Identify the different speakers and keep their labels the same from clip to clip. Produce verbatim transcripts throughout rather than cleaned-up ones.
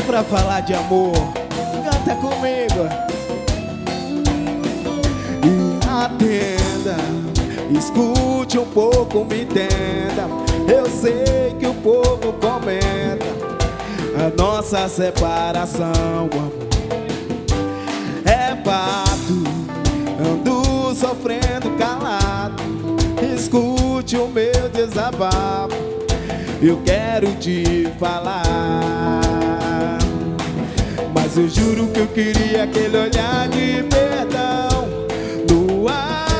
Speaker 1: pra falar de amor. Canta comigo. E atenda, escute um pouco, me entenda. Eu sei que o povo comenta a nossa separação, amor. É fato, ando sofrendo calado. Escute o meu desabafo, eu quero te falar. Mas eu juro que eu queria aquele olhar de perdão no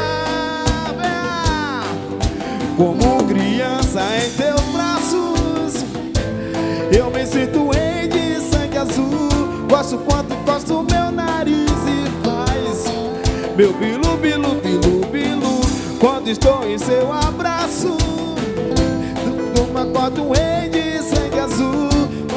Speaker 1: ar, como criança em teus braços. Eu me sinto em de sangue azul. Gosto quanto gosto meu nariz e faz meu bilu, bilu, bilu, bilu quando estou em seu abraço. Numa corda um rei de sangue azul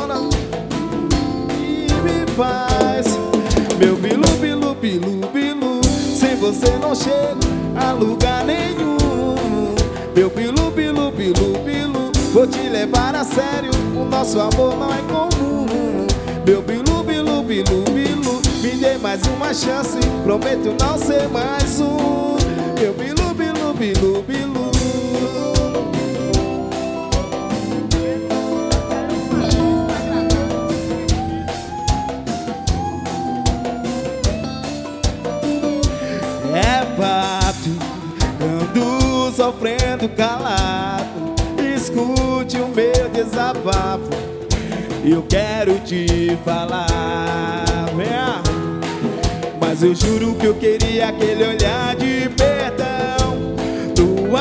Speaker 1: e me faz meu bilu, bilu, bilu, bilu. Sem você não chego a lugar nenhum. Meu bilu, bilu, bilu, bilu, vou te levar a sério, o nosso amor não é comum. Meu bilu, bilu, bilu, bilu, me dê mais uma chance, prometo não ser mais um. Meu bilu, bilu, bilu, bilu. É fato, ando sofrendo calado. Escute o meu desabafo, eu quero te falar. Mas eu juro que eu queria aquele olhar de perdão no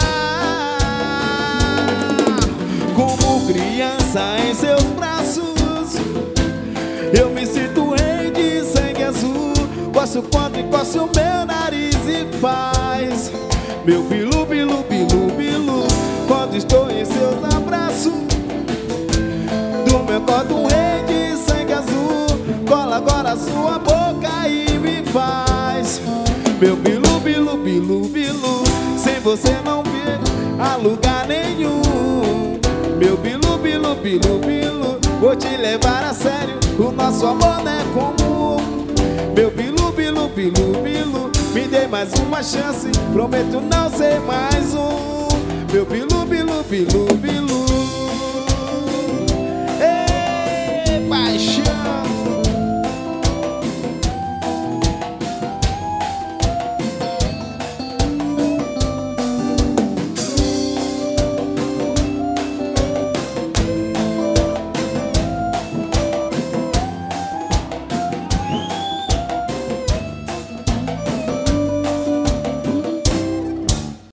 Speaker 1: ar, como criança em seus braços. Eu me sinto rei de sangue azul. Gosto quando encosta o meu nariz e faz meu bilu, bilu, bilu, bilu quando estou em seus abraços. Do meu corpo um rei de sangue azul cola agora a sua boca e me faz meu bilu, bilu, bilu, bilu. Sem você não vê a lugar nenhum. Meu bilu, bilu, bilu, bilu, vou te levar a sério, o nosso amor não é comum. Meu bilu, bilu, bilu, bilu, me dê mais uma chance, prometo não ser mais um. Meu bilu, bilu, bilu,